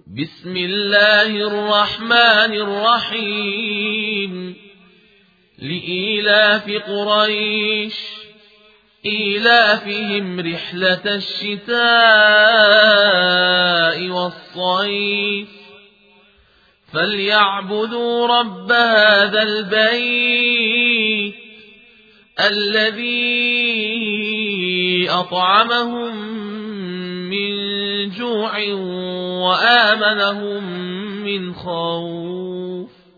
بسم الله الرحمن الرحيم لإيلاف قريش إيلافهم رحلة الشتاء والصيف فليعبدوا رب هذا البيت الذي أطعمهم من جوع وآمنهم من خوف.